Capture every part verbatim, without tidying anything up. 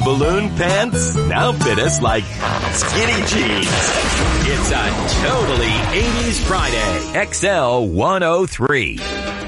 balloon pants now fit us like skinny jeans. It's a totally eighties Friday. X L one oh three.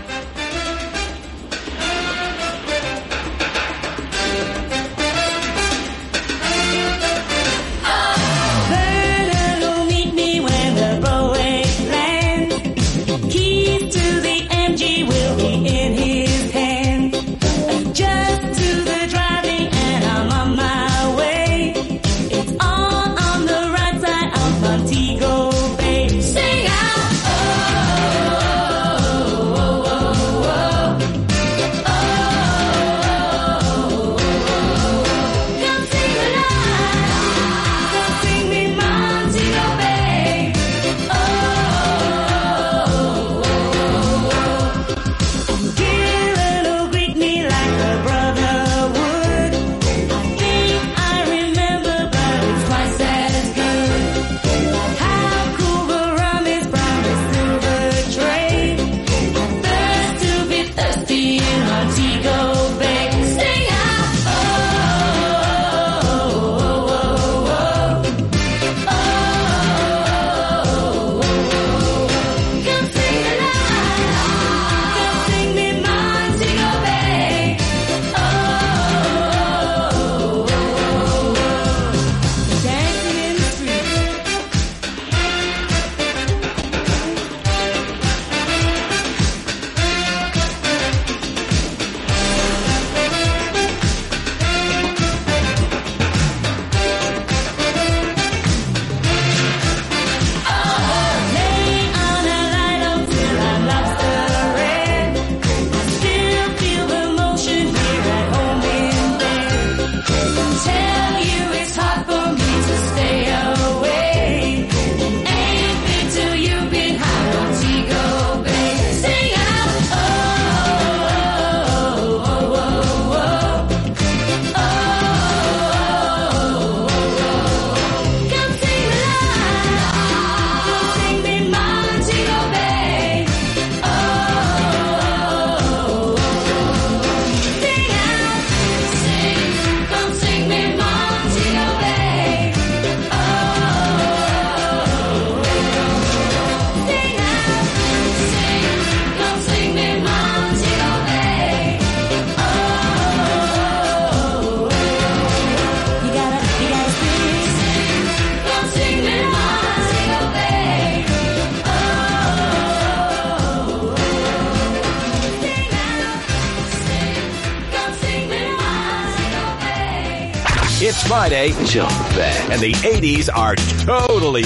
It's Friday, jump back, and the eighties are totally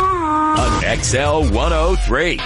on X L one oh three.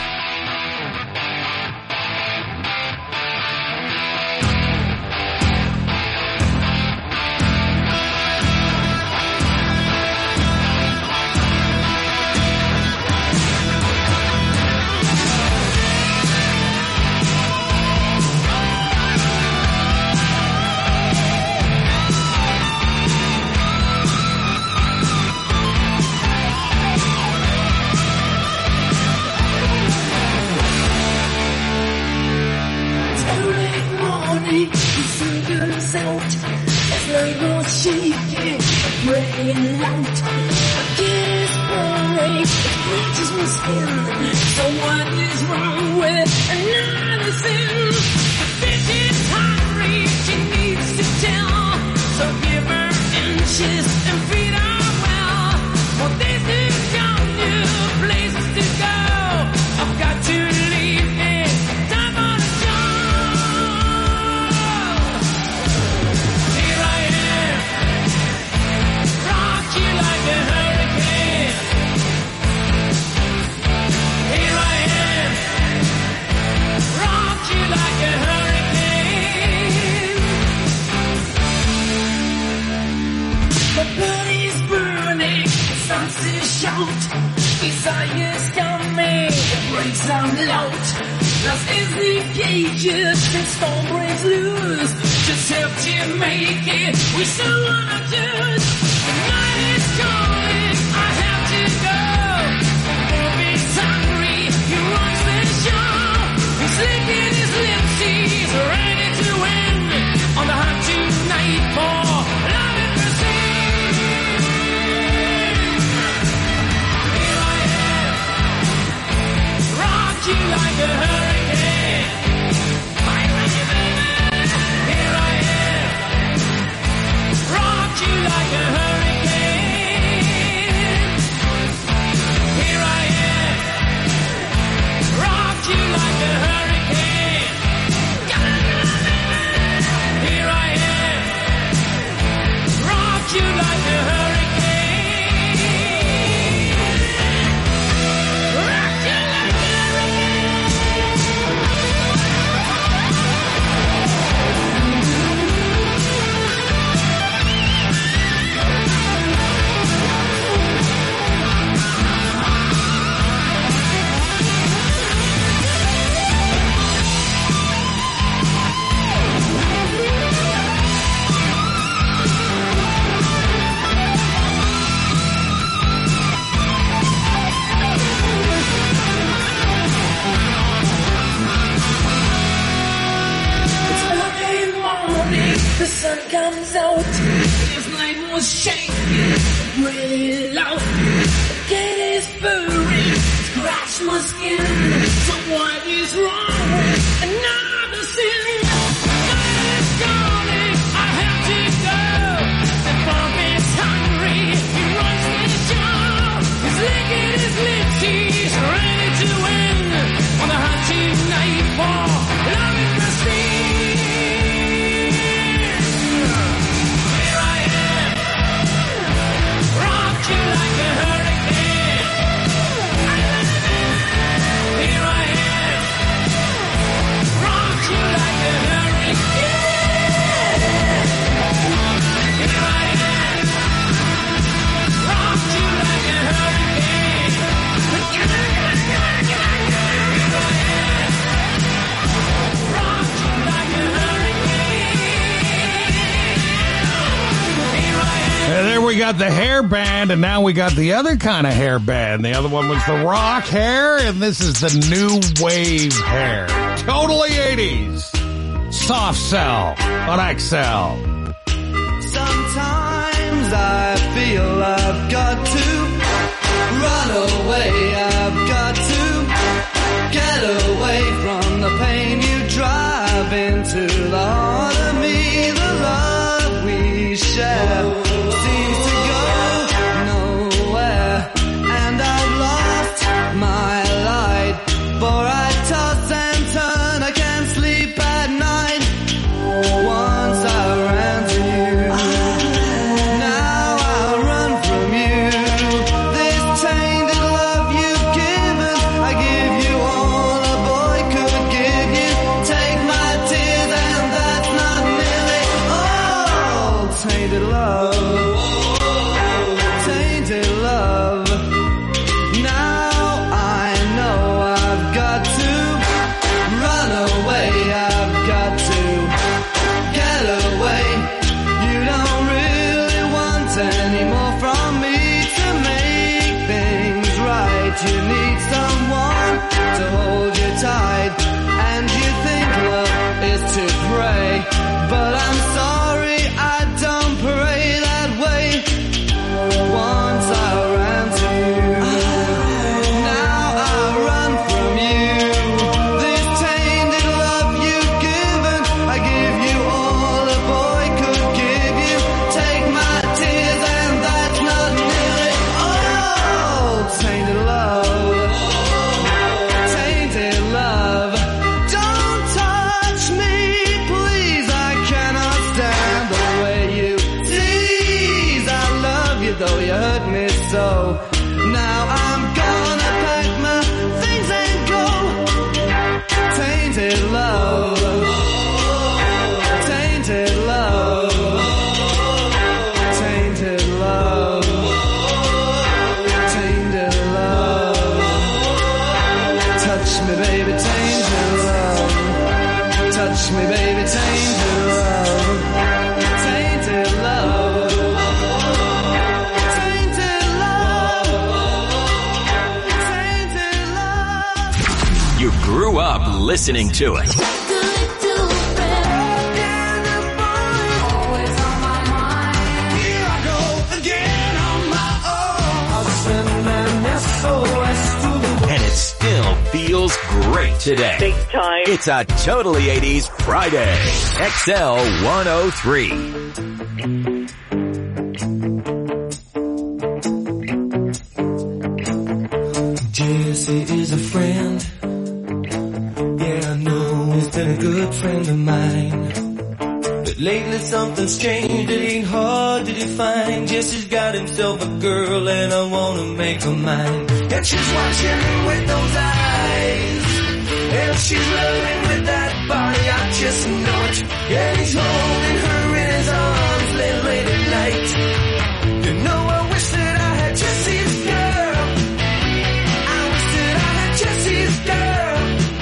Ready to win on the hot tonight for love and was shaking, really low. Get his furry, scratch my skin. So what is wrong with another sin? I'm calling, I have to go. The Bob is hungry, he runs the show. He's licking his lips, he's ready to win. On the hunting night for love and prestige. Here I am, rock you like a hurricane. Here I am, rock you like a hurricane. Here I am, rock you like a hurricane. Here I am, rock you like a hurricane. Here I am. And there we got the hair band, and now we got the other kind of hair band. The other one was the rock hair, and this is the new wave hair. Totally eighties. Soft Cell on X L. Sometimes I feel I've got to run away, I've got to get away from the pain you drive into the heart of me. The love we share seems to go nowhere, and I've lost my light, for I toss and turn, I can't sleep at night. Once I ran to you, now I run from you. This tainted love you've given, I give you all a boy could give you. Take my tears and that's not nearly all. Tainted love, tainted love. Now I know I've got to run away, I've got to get away. You don't really want any more from me to make things right. You need someone to hold you tight, and you think love is to pray, but I'm sorry, I don't pray that way. Once I ran to you, now I run from you. This tainted love you've given, I give you all a boy could give you. Take my tears and that's not nearly all. Tainted love, tainted love. Don't touch me, please, I cannot stand the way you tease. I love you though you hurt me so. Now I'm gonna pack my things and go. Tainted love, tainted love, tainted love, tainted love. Touch me baby, tainted love. Touch me baby, tainted love. Tainted love, tainted love, tainted love. You grew up listening to it. Here I go again on my own. I'll send an S O S to the And it still feels great today. Big time. It's a totally eighties Friday. X L one oh three. Jesse is a friend. Yeah, I know he's been a good friend of mine. But lately something's changed, it ain't hard to define. Jesse's got himself a girl and I wanna make her mine. And she's watching him with those eyes, and she's loving with that body, I just know it. And he's holding her in his arms late, late at night. You know I wish that I had Jesse's girl. I wish that I had Jesse's girl.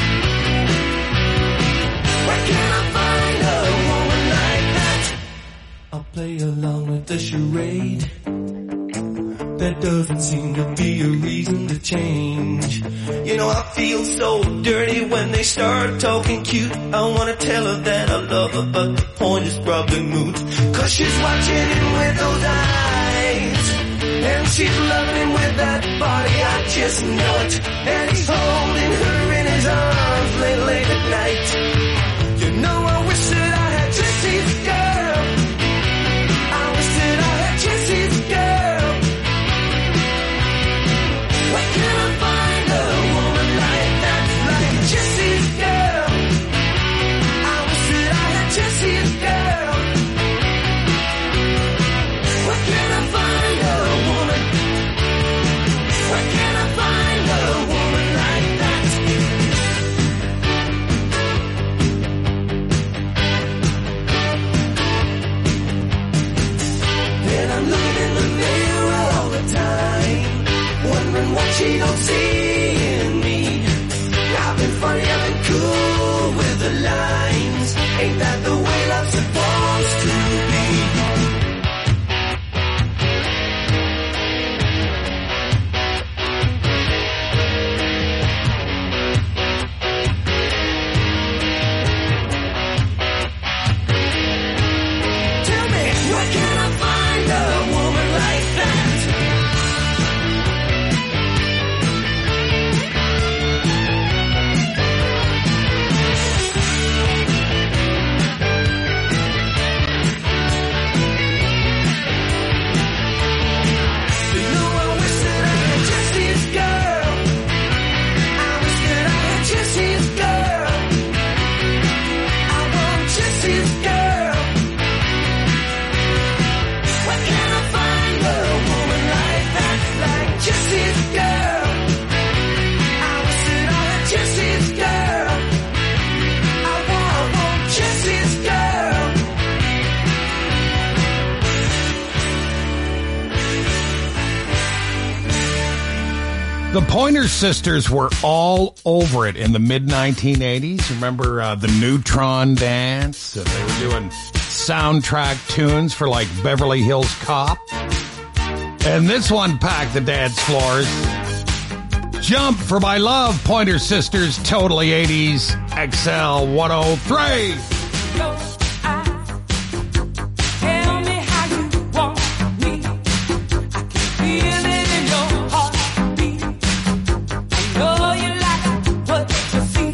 Where can I find a woman like that? I'll play along with the charade. There doesn't seem to be a reason to change. You know I feel so dirty when they start talking cute. I wanna tell her that I love her, but the point is probably moot. Cause she's watching him with those eyes. that body, I just know it. And he's holding her in his arms late, late at night. You know, I wish that I had Jesse's girl. I wish that I had Jesse's girl. Where can I find a woman like that, like Jesse's girl? I wish that I had Jesse's girl. Where can I find a woman? Where can I find a woman like that? Then I'm looking in the mirror all the time, wondering what she don't see in me. I've been funny, I've been cool with the lines. Ain't that the way love's supposed to be? Tell me, where can I find a woman like that? You know, I wish that I had Jesse's girl. I wish that I had Jesse's girl. I want Jesse's girl. Where can I find a woman like that, like Jesse's girl? I wish that I had Jesse's girl. I want, I want Jesse's girl. The Pointer Sisters were all over it in the mid nineteen eighties. Remember uh, the Neutron Dance? Uh, they were doing soundtrack tunes for like Beverly Hills Cop. And this one packed the dance floors. Jump for My Love, Pointer Sisters, totally eighties, X L one oh three. Your eyes tell me how you want me. I can feel it in your heartbeat. I know you like what you see.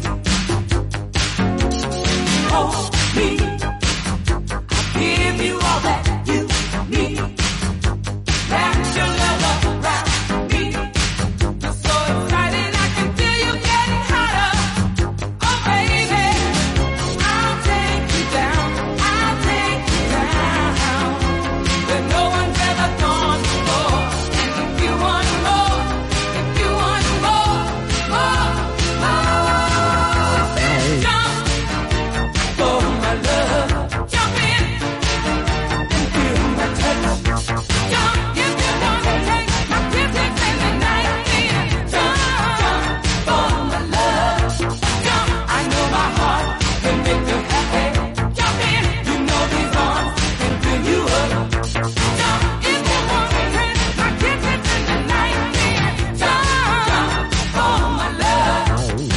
Hold me, I'll give you all that you need. Wrap your love around me. You're so excited, I can feel you getting hotter. Oh baby, I'll take you down, I'll take you down, where no one's ever gone before. And if you want more, if you want more, more, more, jump for my love, jump in and feel my touch. Jump if you wanna take my kisses in the night. Then jump, jump for my love. Jump, I know my heart can make you happy. Jump in, you know these arms can fill you up. Jump if you wanna take my kisses in the night. Then jump, jump for my love.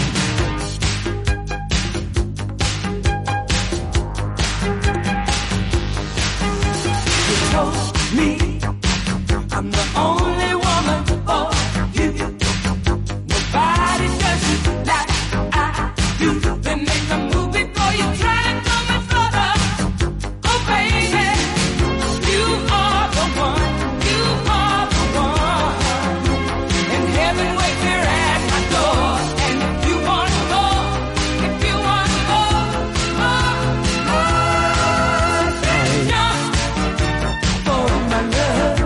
You told me I'm the only woman for you. Nobody does you like I do. Then make a move before you try to go much further. Oh baby, you are the one, you are the one. And heaven waits here at my door. And if you want more, if you want more, more, more, then jump for my love.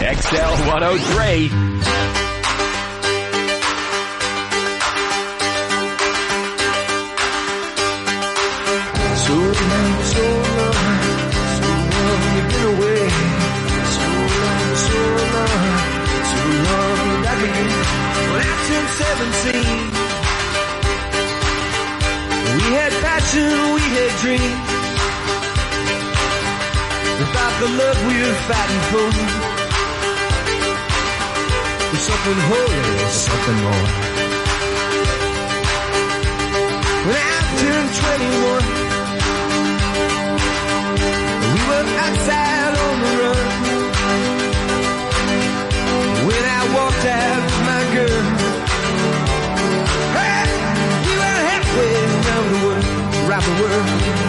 X L one oh three. So long, so long, so long you've been away. So long, so long, so long back again. When I turned seventeen, we had passion, we had dreams. Without the love we were fighting for, there's something holy, something more. When I turned twenty-one, we were outside on the run. When I walked out with my girl, hey, we were halfway around the world, around the world.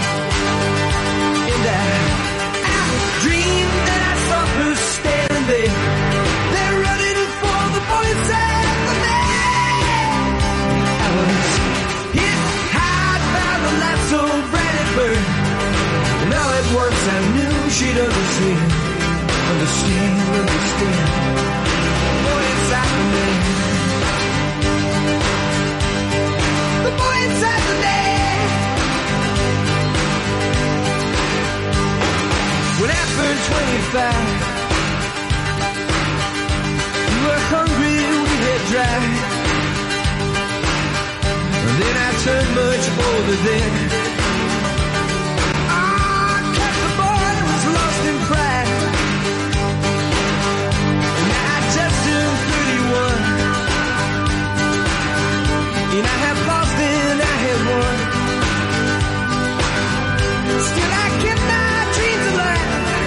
And I dreamed that I saw her standing there. They're running for the boys at the man. I was hit high by the light so bright it burned. And all at once I knew she'd understand. Understand, understand. The boy inside the man. The boy inside the man. When I turned twenty-five, we were hungry, we had dry. And then I turned much older then. Ah, cause the boy was lost in pride. And I just turned thirty-one. And I have lost and I have won. Still I kept my dreams alive.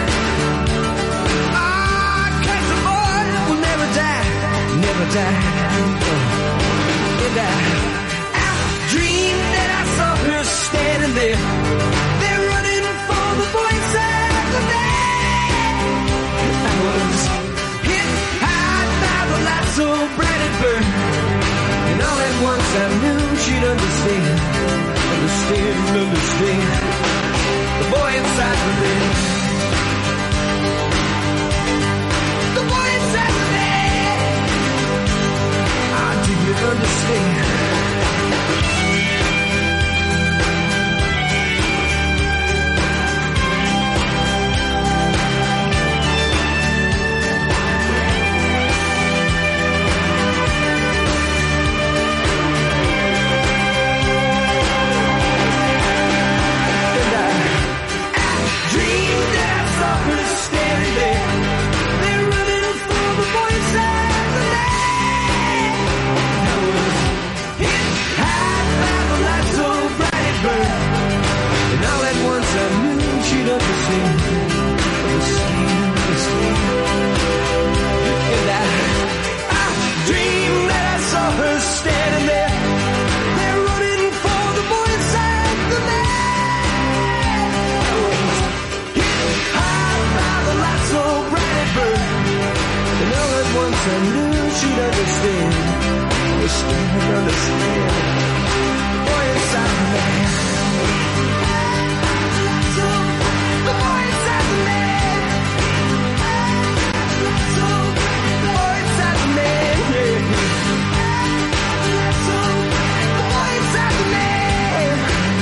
Never die. And I, I dreamed that I saw her standing there. They're running for the boy inside the man. I was hit high by the light so bright it burned. And all at once I knew she'd understand. Understand, understand. The boy inside the man. The boy inside the man. Do you understand? And I, I dreamed that I saw her standing there. They're running for the boy inside the land. I was hit high by the light so bright it burned. And all at once I knew she'd understand. Understand, understand. And I, I dreamed that I saw her standing there. They're running for the boy inside the man. I was hit high by the light so bright it burned. And all at once I knew she'd understand. Understand, understand. Boy inside the man. The boy inside the man. The boy inside the man. The boy inside the man.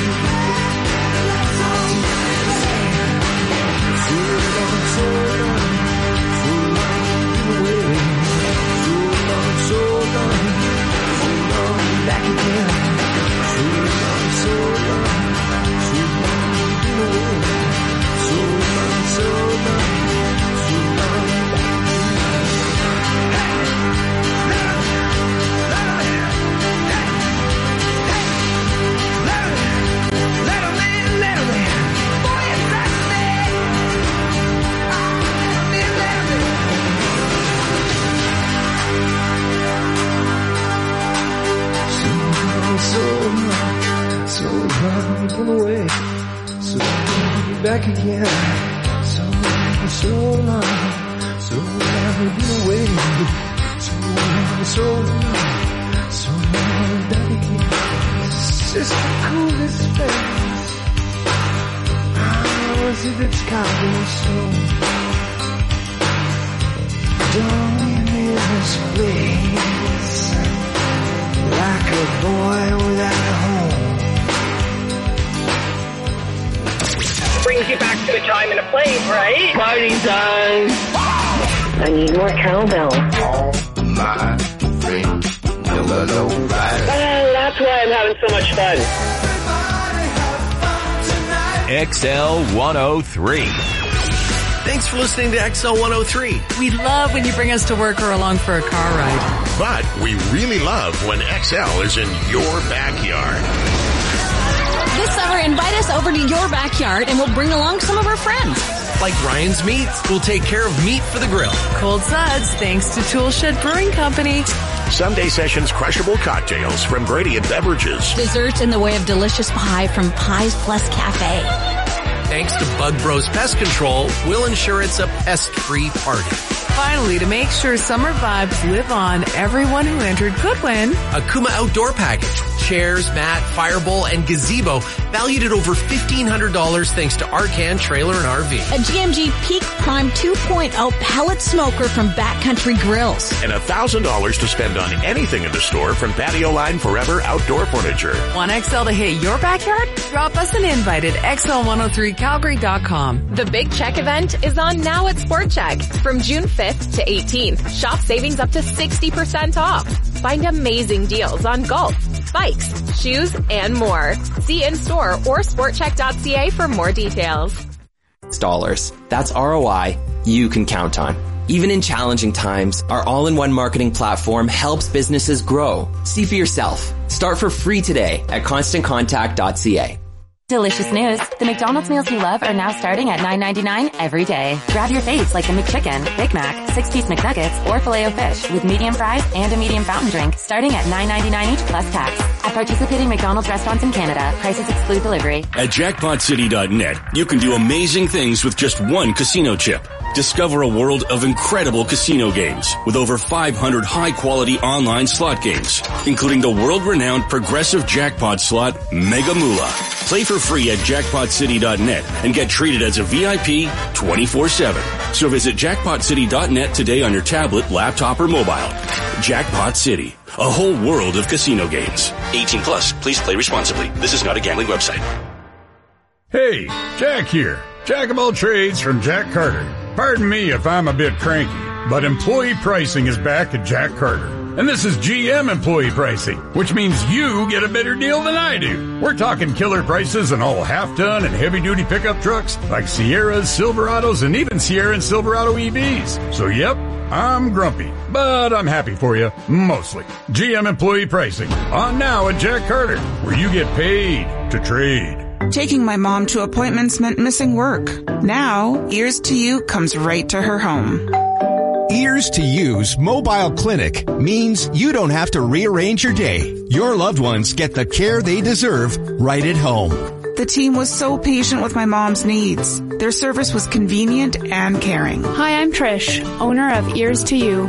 So long, so long, so long away. So long, so long, so long back again. So long, so long, so long away. So long, so long, so long back Little man, little man, boy inside the man. Ah, little man. So long, so long, so long away. So long back again. So long, so long, so long away. So long, so long, so long back again. It's the coolest face. I was in its cargo soul. Don't leave me this place, like a boy without a home. Brings you back to a time and a place, right? Party time! I need more cowbell. All my friends never know right. Oh, that's why I'm having so much fun. X L one oh three. Thanks for listening to X L one oh three. We love when you bring us to work or along for a car ride. But we really love when X L is in your backyard. This summer, invite us over to your backyard and we'll bring along some of our friends. Like Ryan's Meats, we'll take care of meat for the grill. Cold Suds, thanks to Toolshed Brewing Company. Sunday Sessions crushable cocktails from Gradient Beverages. Desserts in the way of delicious pie from Pies Plus Cafe. Thanks to Bug Bros Pest Control, we'll ensure it's a pest-free party. Finally, to make sure summer vibes live on, everyone who entered could win a Kuma Outdoor Package. Chairs, mat, firebowl, and gazebo valued at over fifteen hundred dollars thanks to Arcan Trailer and R V. A G M G Peak Prime two point oh pellet smoker from Backcountry Grills. And one thousand dollars to spend on anything in the store from Patio Line Forever Outdoor Furniture. Want X L to hit your backyard? Drop us an invite at X L one oh three Calgary dot com. The Big Check event is on now at Sport Check. From June fifth to eighteenth, shop savings up to sixty percent off. Find amazing deals on golf, bikes, shoes, and more. See in-store or sport check dot c a for more details. Dollars. That's R O I you can count on. Even in challenging times, our all-in-one marketing platform helps businesses grow. See for yourself. Start for free today at constant contact dot c a. Delicious news. The McDonald's meals you love are now starting at nine ninety-nine every day. Grab your faves like the McChicken, Big Mac, six-piece McNuggets, or Filet-O-Fish with medium fries and a medium fountain drink starting at nine ninety-nine each plus tax. At participating McDonald's restaurants in Canada, prices exclude delivery. At jackpot city dot net, you can do amazing things with just one casino chip. Discover a world of incredible casino games with over five hundred high-quality online slot games, including the world-renowned progressive jackpot slot Mega Moolah. Play for free at jackpot city dot net and get treated as a V I P twenty-four seven. So visit jackpot city dot net today on your tablet, laptop, or mobile. Jackpot City, a whole world of casino games. eighteen plus, please play responsibly. This is not a gambling website. Hey, Jack here. Jack of all trades from Jack Carter. Pardon me if I'm a bit cranky, but employee pricing is back at Jack Carter. And this is G M employee pricing, which means you get a better deal than I do. We're talking killer prices on all half-ton and heavy-duty pickup trucks like Sierras, Silverados, and even Sierra and Silverado E Vs. So yep, I'm grumpy, but I'm happy for you, mostly. G M employee pricing, on now at Jack Carter, where you get paid to trade. Taking my mom to appointments meant missing work. Now, Ears to You comes right to her home. Ears to You's mobile clinic means you don't have to rearrange your day. Your loved ones get the care they deserve right at home. The team was so patient with my mom's needs. Their service was convenient and caring. Hi, I'm Trish, owner of Ears to You.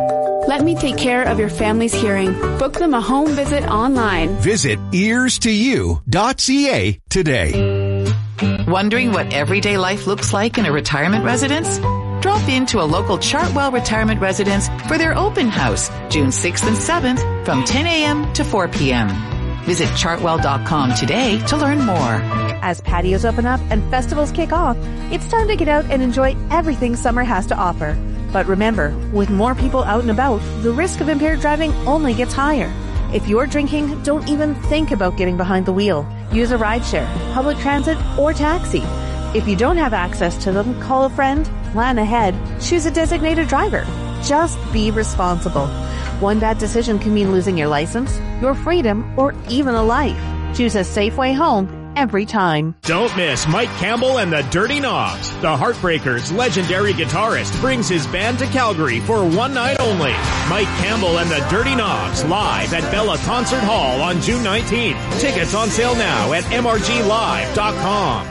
Let me take care of your family's hearing. Book them a home visit online. Visit ears to you dot c a today. Wondering what everyday life looks like in a retirement residence? Drop into a local Chartwell retirement residence for their open house, June sixth and seventh from ten a.m. to four p.m. Visit chartwell dot com today to learn more. As patios open up and festivals kick off, it's time to get out and enjoy everything summer has to offer. But remember, with more people out and about, the risk of impaired driving only gets higher. If you're drinking, don't even think about getting behind the wheel. Use a rideshare, public transit, or taxi. If you don't have access to them, call a friend, plan ahead, choose a designated driver. Just be responsible. One bad decision can mean losing your license, your freedom, or even a life. Choose a safe way home every time. Don't miss Mike Campbell and the Dirty Knobs. The Heartbreakers' legendary guitarist brings his band to Calgary for one night only. Mike Campbell and the Dirty Knobs live at Bella Concert Hall on June nineteenth. Tickets on sale now at m r g live dot com.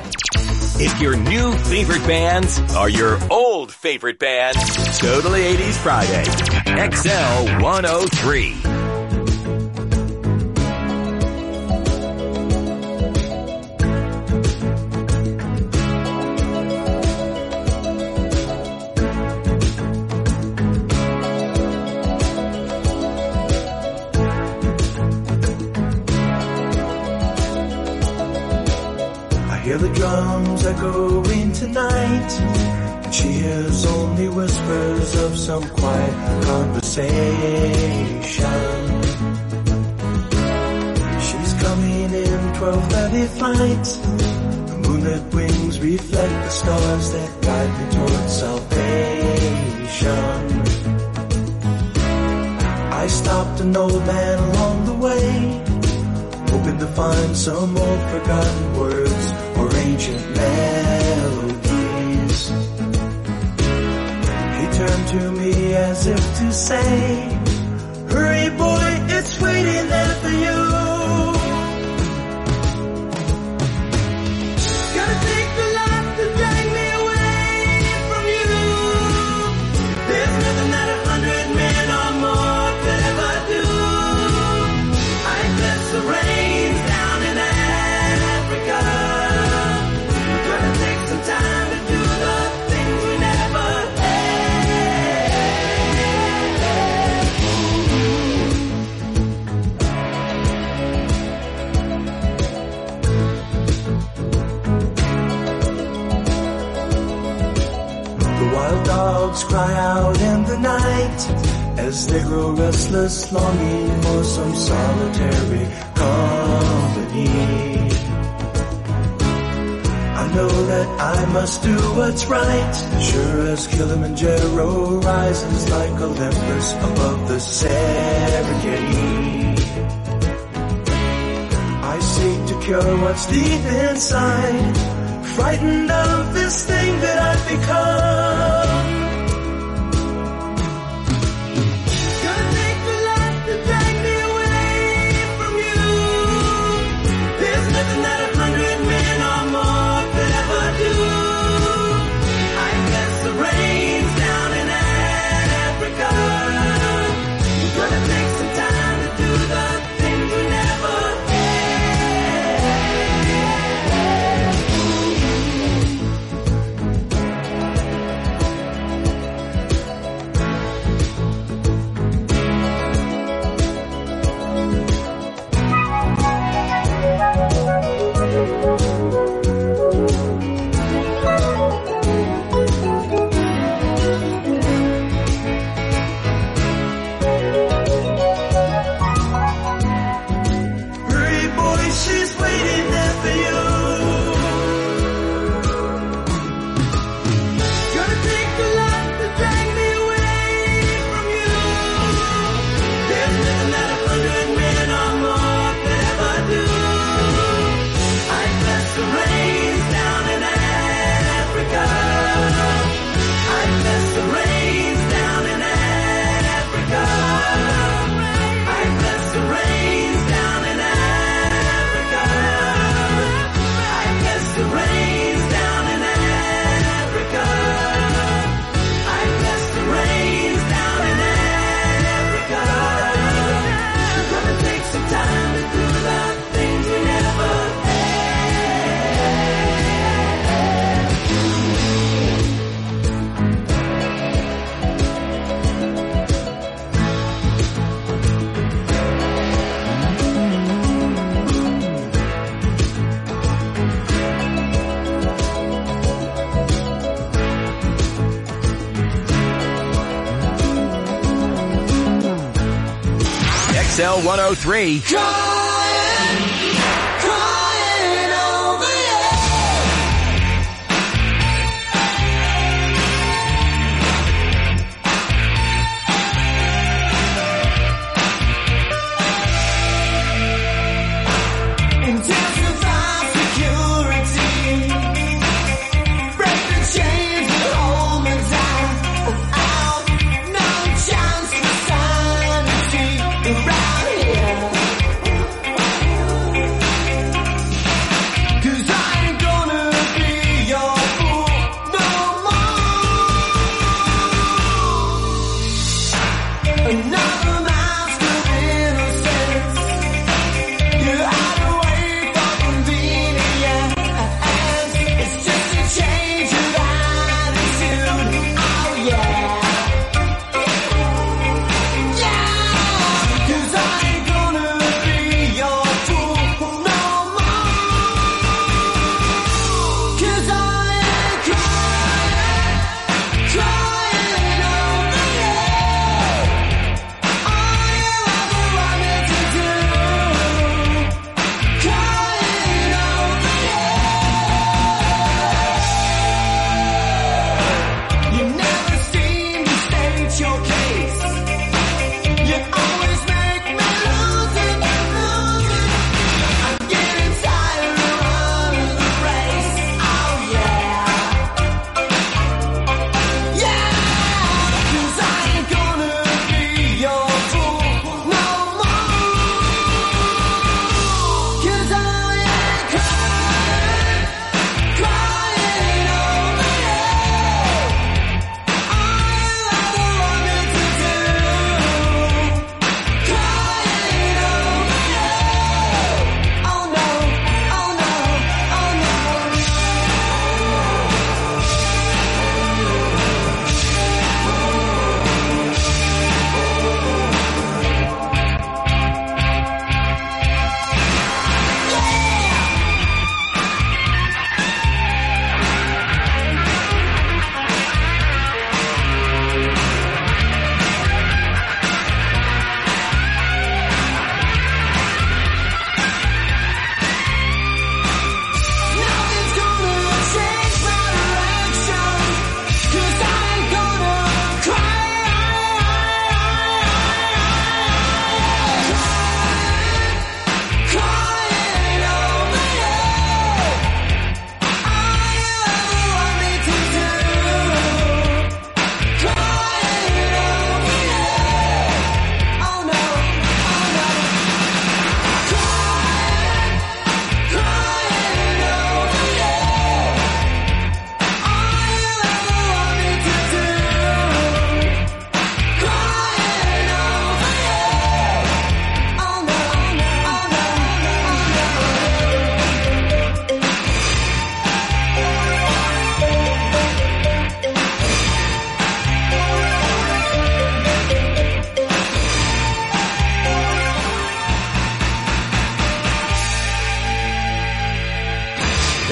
If your new favorite bands are your old favorite bands, Totally eighties Friday. X L one oh three. tonight, and she hears only whispers of some quiet conversation. She's coming in twelve thirty flight. The moonlit wings reflect the stars that guide me towards salvation. I stopped an old man along the way, hoping to find some old forgotten words or ancient melodies. He turned to me as if to say, hurry boy, it's waiting there for you. Gotta take the light to drag me away from you. There's nothing that a hundred men or more could ever do. I bless the rains down in Africa. Gonna take some time to do the things we never The wild dogs cry out in the night as they grow restless, longing for some solitary company. I know that I must do what's right, sure as Kilimanjaro rises like Olympus above the Serengeti. I seek to cure what's deep inside, frightened of this thing that I've become. Gonna take the light to drag me away from you. There's nothing that a hundred men or more could ever do. I bless the rains down in Africa. Gonna take some time to do the things we never hurry boy, she's waiting there for you. Gonna take the light to drag me away from you. There's nothing that a hundred men or more could ever do. I bless the rains down in Africa. I bless the rains down in Africa. I bless the rains down in Africa. I bless the rains down in Africa. I bless the rains down in Africa. We're gonna take some time to do the things we never X L one oh three. Intensify security. Break the chains and hold me down. Without no chance for sanity around here.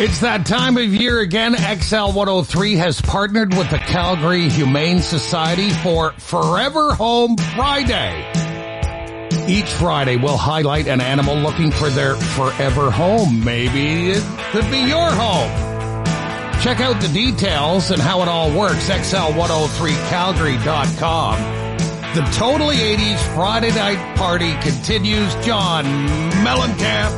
It's that time of year again. X L one oh three has partnered with the Calgary Humane Society for Forever Home Friday. Each Friday, we'll highlight an animal looking for their forever home. Maybe it could be your home. Check out the details and how it all works. X L one oh three Calgary dot com. The Totally eighties Friday night party continues. John Mellencamp.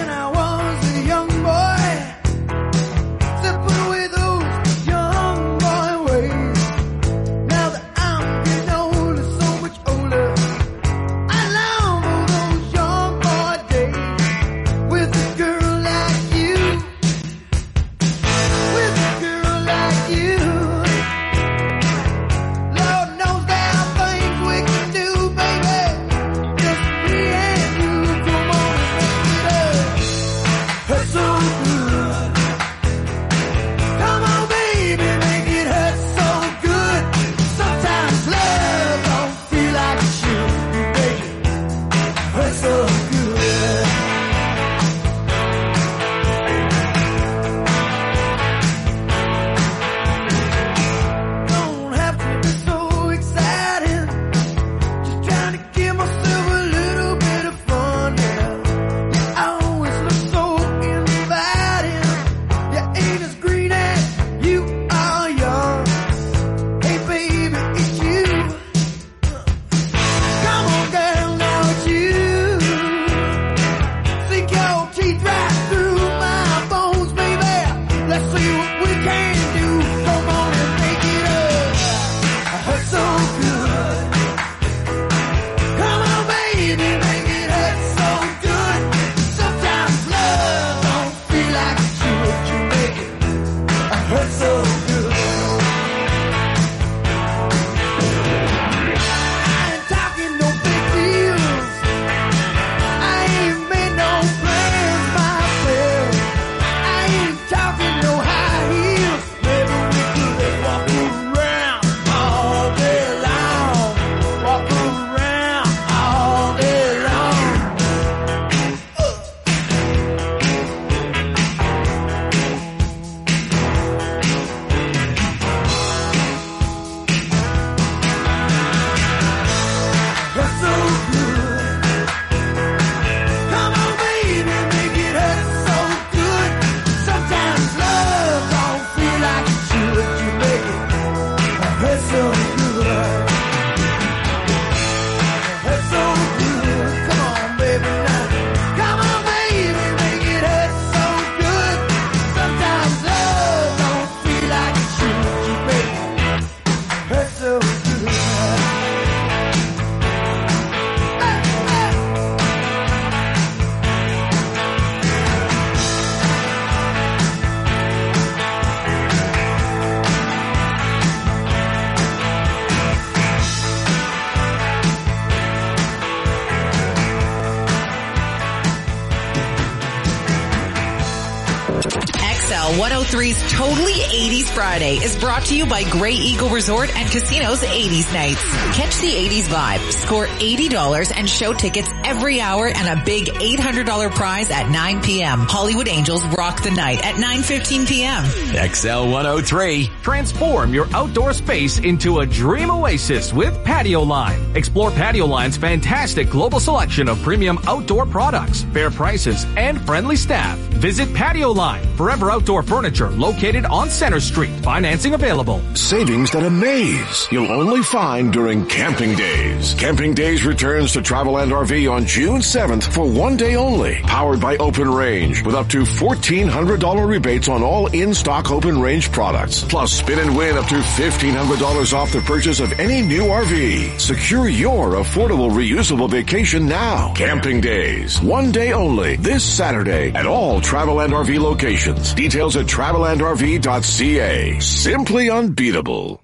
one oh three's Totally eighties Friday is brought to you by Grey Eagle Resort and Casino's eighties Nights. Catch the eighties vibe, score eighty dollars and show tickets every hour and a big eight hundred dollars prize at nine p.m. Hollywood Angels rock the night at nine fifteen p.m. X L one oh three. Transform your outdoor space into a dream oasis with Patio Line. Explore Patio Line's fantastic global selection of premium outdoor products, fair prices, and friendly staff. Visit Patio Line, forever outdoor furniture located on Center Street. Financing available. Savings that amaze you'll only find during Camping Days. Camping Days returns to Travelland R V on June seventh for one day only. Powered by Open Range with up to fourteen hundred dollars rebates on all in-stock Open Range products. Plus spin and win up to fifteen hundred dollars off the purchase of any new R V. Secure your affordable reusable vacation now. Camping Days. One day only this Saturday at all Travelland R V locations. Details at travel land r v dot c a. Simply unbeatable.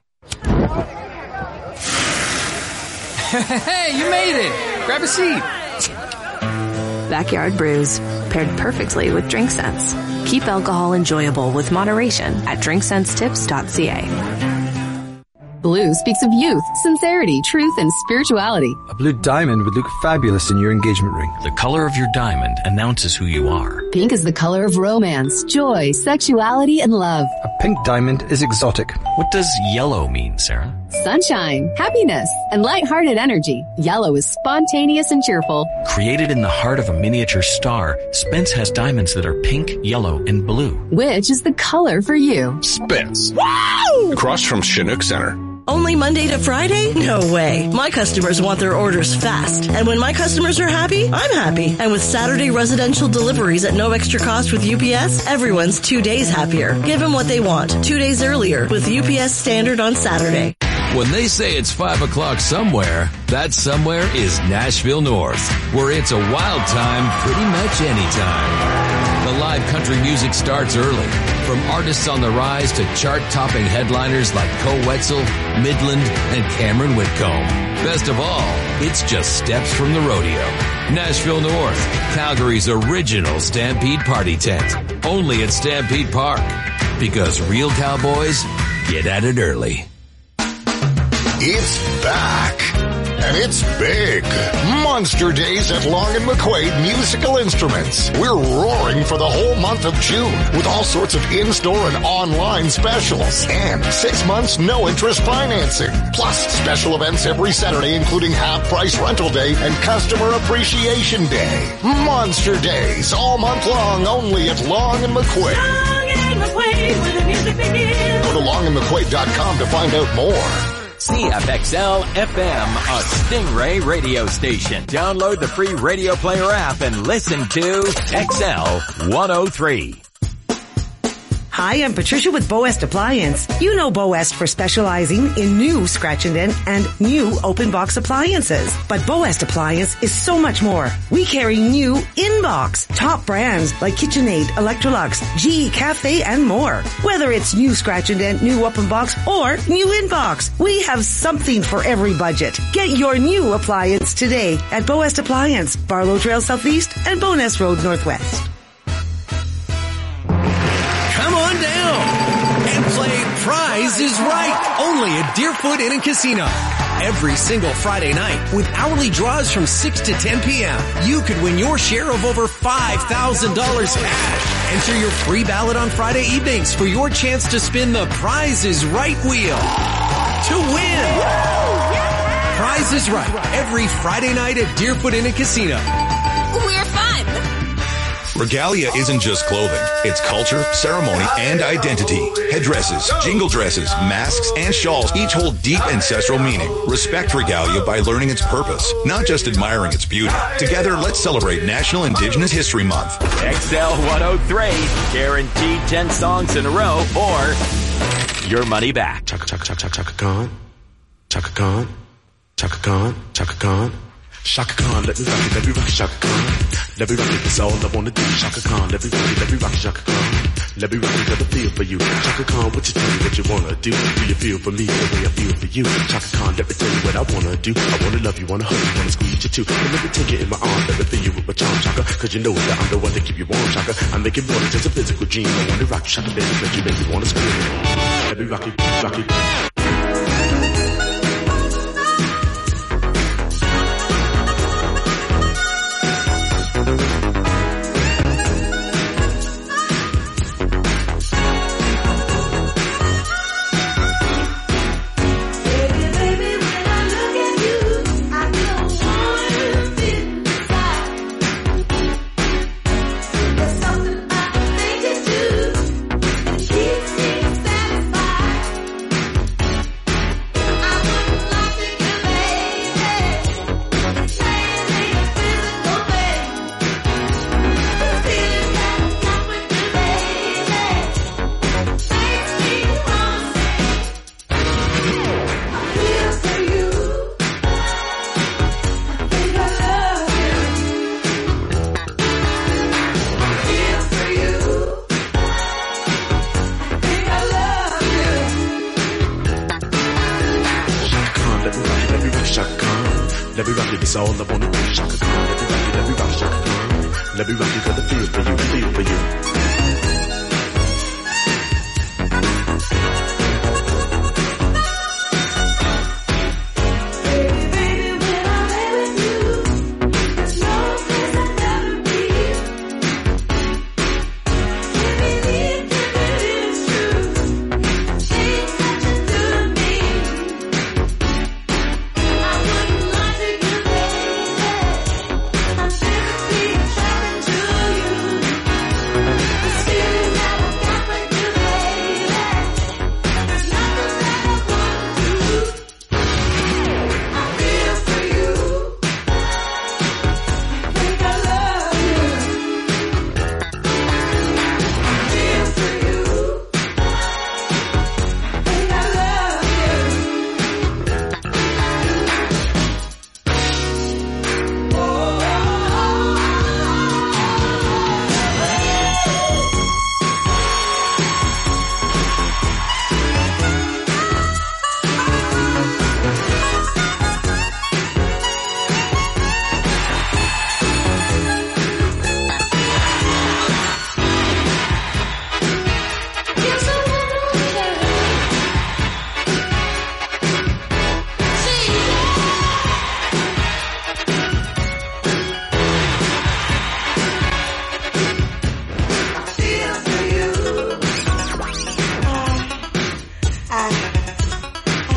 Hey, you made it! Grab a seat. Backyard Brews, paired perfectly with Drink Sense. Keep alcohol enjoyable with moderation at drink sense tips dot c a. Blue speaks of youth, sincerity, truth, and spirituality. A blue diamond would look fabulous in your engagement ring. The color of your diamond announces who you are. Pink is the color of romance, joy, sexuality, and love. A pink diamond is exotic. What does yellow mean, Sarah? Sunshine, happiness, and lighthearted energy. Yellow is spontaneous and cheerful. Created in the heart of a miniature star, Spence has diamonds that are pink, yellow, and blue. Which is the color for you? Spence. Wow! Across from Chinook Center. Only Monday to Friday? No way. My customers want their orders fast. And when my customers are happy, I'm happy. And with Saturday residential deliveries at no extra cost with U P S, everyone's two days happier. Give them what they want, two days earlier with U P S Standard on Saturday. When they say it's five o'clock somewhere, that somewhere is Nashville North, where it's a wild time pretty much anytime. The live country music starts early, from artists on the rise to chart-topping headliners like Cole Wetzel, Midland, and Cameron Whitcomb. Best of all, it's just steps from the rodeo. Nashville North, Calgary's original Stampede party tent, only at Stampede Park, because real cowboys get at it early. It's back, and it's big. Monster Days at Long and McQuaid Musical Instruments. We're roaring for the whole month of June with all sorts of in-store and online specials. And six months no-interest financing. Plus special events every Saturday, including half-price rental day and customer appreciation day. Monster Days all month long, only at Long and McQuaid. Long and McQuaid, where the music begins. Go to long and mcquaid dot com to find out more. C F X L F M, a Stingray radio station. Download the free Radio Player app and listen to X L one oh three. Hi, I'm Patricia with Boest Appliance. You know Boest for specializing in new scratch and dent and new open box appliances. But Boest Appliance is so much more. We carry new in-box, top brands like KitchenAid, Electrolux, G E Cafe, and more. Whether it's new scratch and dent, new open box, or new in-box, we have something for every budget. Get your new appliance today at Boest Appliance, Barlow Trail Southeast and Bowness Road Northwest. Come on down and play Prize is Right, only at Deerfoot Inn and Casino. Every single Friday night with hourly draws from six to ten p.m. You could win your share of over five thousand dollars cash. Enter your free ballot on Friday evenings for your chance to spin the Prize is Right wheel to win. Prize is Right, every Friday night at Deerfoot Inn and Casino. We're fun. Regalia isn't just clothing. It's culture, ceremony, and identity. Headdresses, jingle dresses, masks, and shawls each hold deep ancestral meaning. Respect Regalia by learning its purpose, not just admiring its beauty. Together, let's celebrate National Indigenous History Month. X L one oh three, guaranteed ten songs in a row or your money back. Chaka chaka chaka chaka Khan. Chaka Khan. Chaka Khan. Chaka Khan. Shaka Khan, let me rock it, let me rock it, Shaka Khan. Let me rock it, that's all I wanna do. Shaka Khan, let me rock it, let me rock it, Shaka Khan. Let me rock it, let me feel for you. Shaka Khan, what you tell me what you wanna do? Do you feel for me the way I feel for you? Shaka Khan, let me tell you what I wanna do. I wanna love you, wanna hug you, wanna squeeze you too. And let me take you in my arms, let me feel you with my charm, Shaka. Cause you know that I'm the one to keep you warm, Shaka. I make it more than just a physical dream. I wanna rock you, Shaka, baby, make you make me wanna scream. Let me rock it, rock it. Let me rock it, it's all I wanna do. Shaka Khan, let me rock it, let me rock it, Shaka Khan. Let me rock it, got the feel for you, feel for you.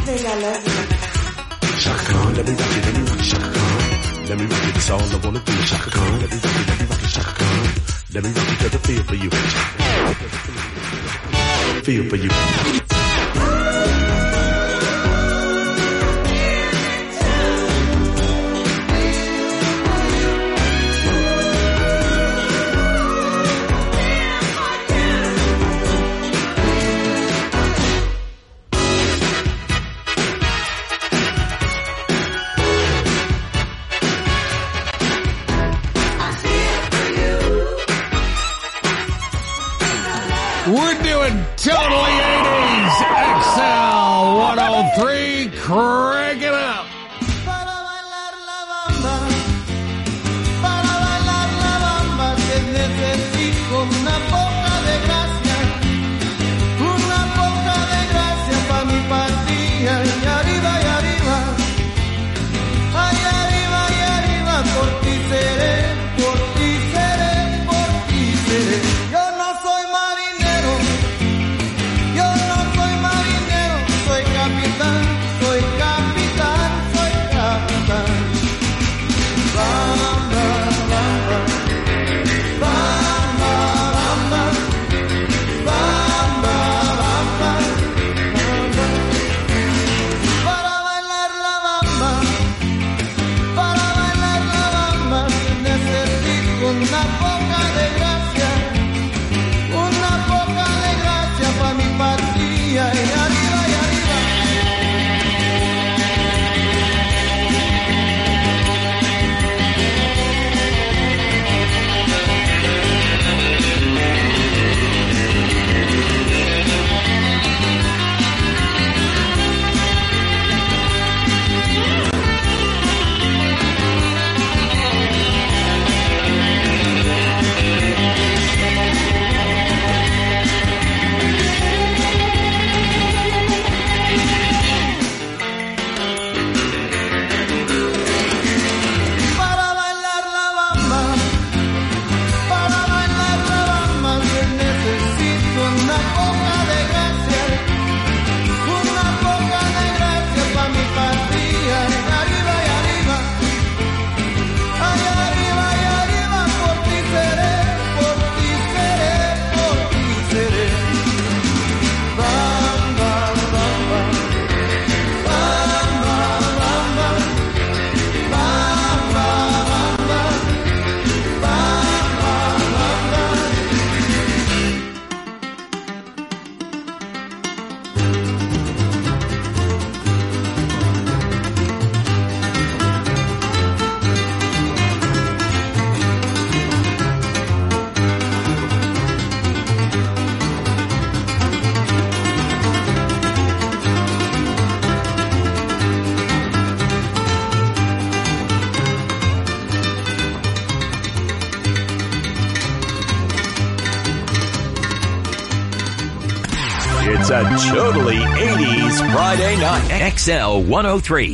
think I love you. Shaka Khan, let me rock it, let me rock it, Shaka Khan. Let me rock it, that's all I wanna do. Shaka Khan, let me rock it, let me rock it, Shaka Khan. Let me rock it, cause I feel for you. Feel for you. We're doing Totally eighties X L one oh three. Crank it up. Para bailar la bamba, que necesito una poca de gracia, una poca de gracia pa' mi patria. Y arriba, y arriba, ay, arriba, y arriba, por ti seré, por ti seré, por ti seré. Yo no soy marinero, yo no soy marinero, soy capitán, soy capitán, soy capitán. Bamba, bamba, bamba, bamba, bamba, bamba, bamba. Para bailar la bamba, para bailar la bamba, necesito una poca de gracia, una poca de gracia pa' mi patria. Y arriba, y arriba. Para bailar la bamba, para bailar la bamba, yo necesito una poca de gracia, una poca de gracia pa' mi patria. Y arriba, y arriba, ay, arriba, y arriba, por ti seré, por ti seré, por ti seré. Bamba, bamba, bamba, bamba, bamba, bamba, bamba, bamba. It's a totally eighties Friday night. X L one oh three.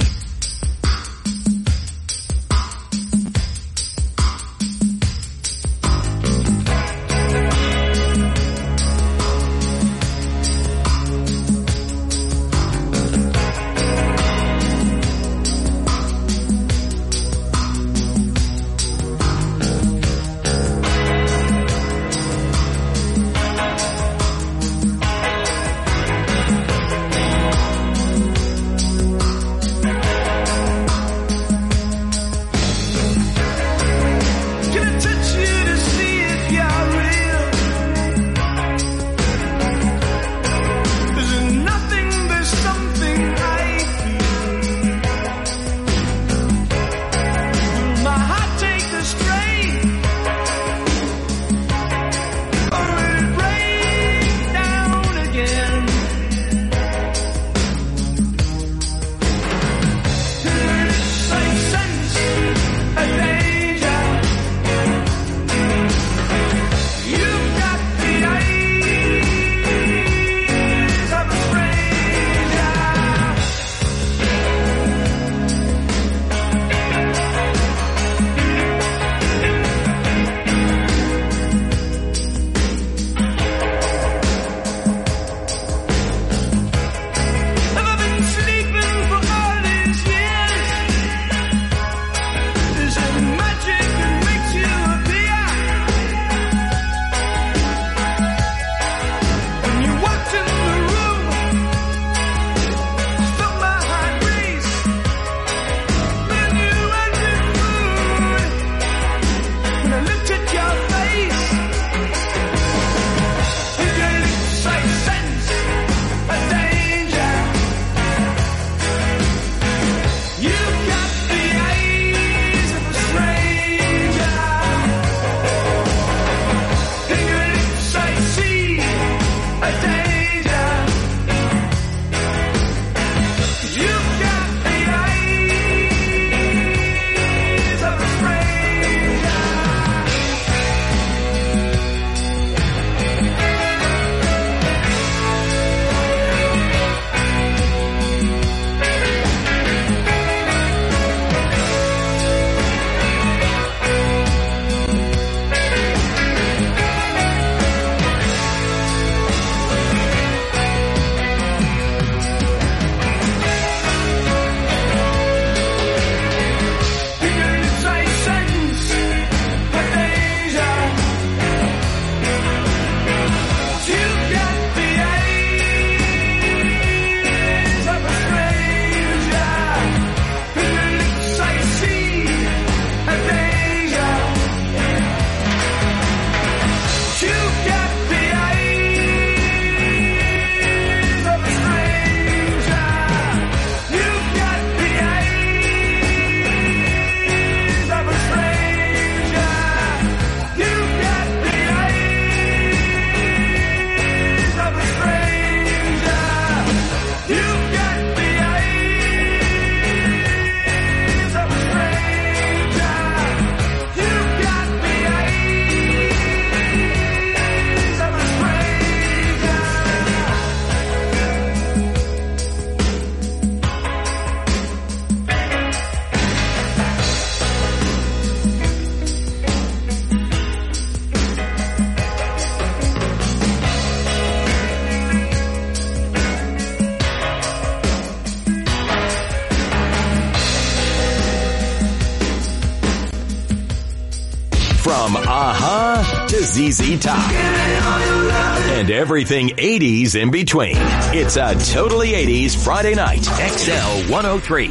From A-ha to Z Z Top. And everything eighties in between. It's a Totally eighties Friday night. X L one oh three.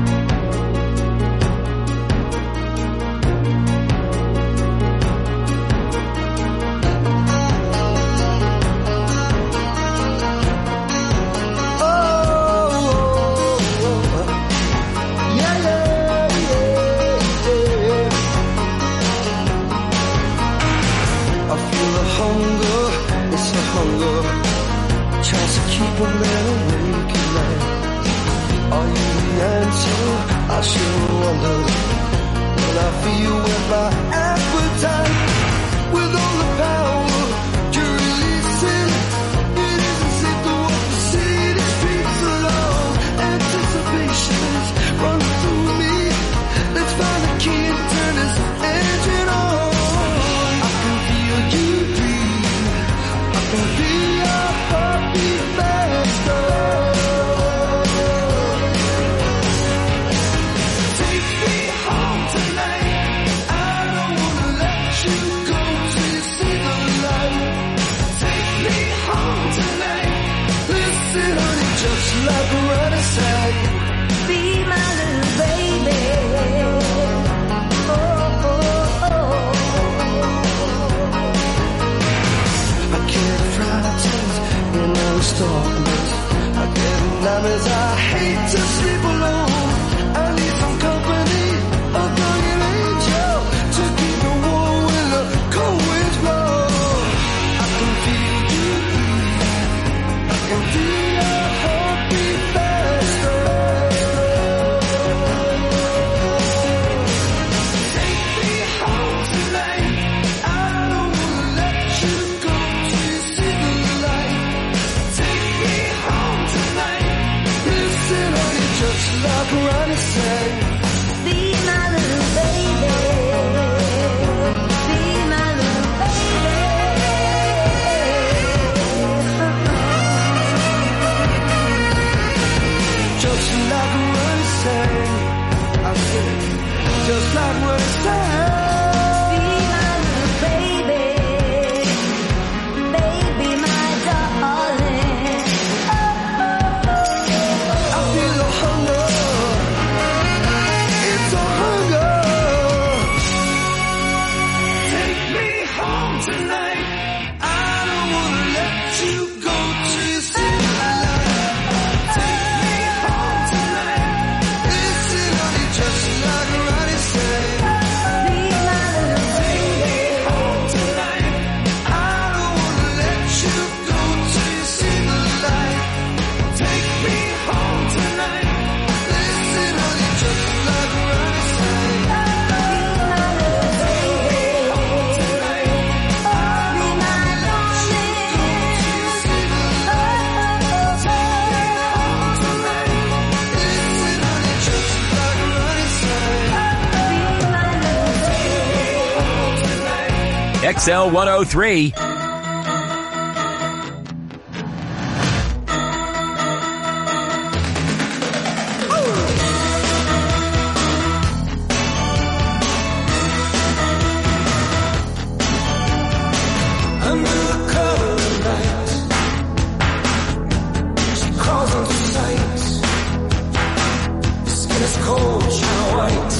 X L one oh three.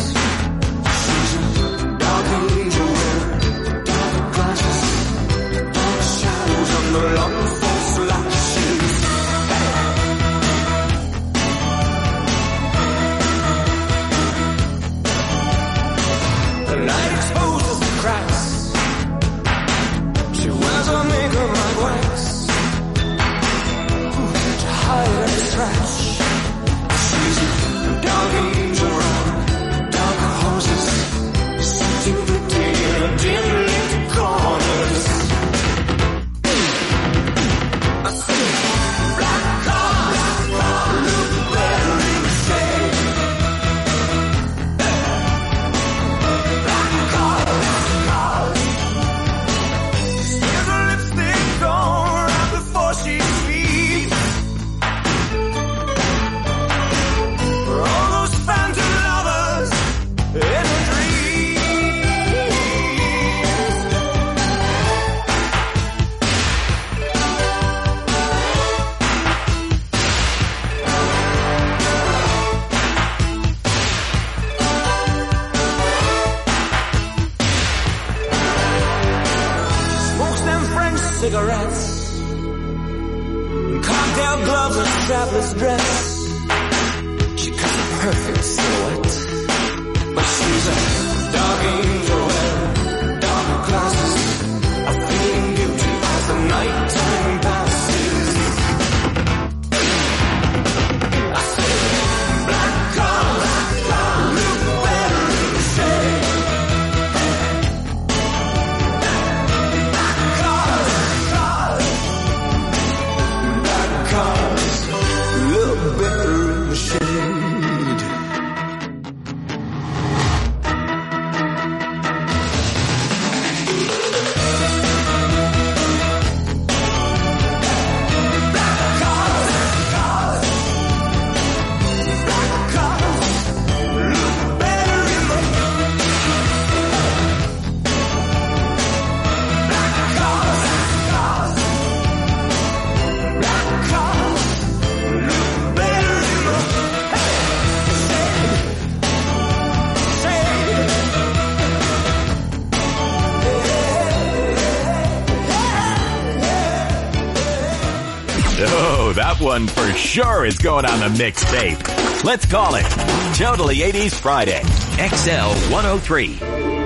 Dark angel, dark glasses. strapless dress. She got a perfect silhouette, but she's a dark angel wearing dark glasses, a fleeting beauty as the nighttime passes. I say, black cars look better in the shade. Black cars, black cars look better in the shade. Oh, that one for sure is going on the mixtape. Let's call it Totally eighties Friday. X L one oh three.